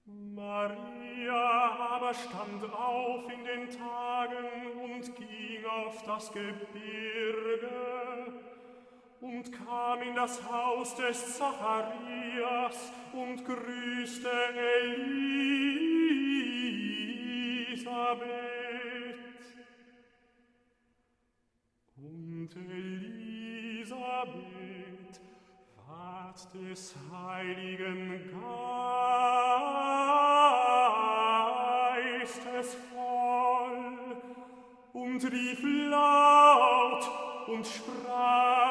Maria aber stand auf in den Tagen und ging auf das Gebirge und kam in das Haus des Zacharias und grüßte Elisabeth. Und Elisabeth ward des Heiligen Geistes voll und rief laut und sprach: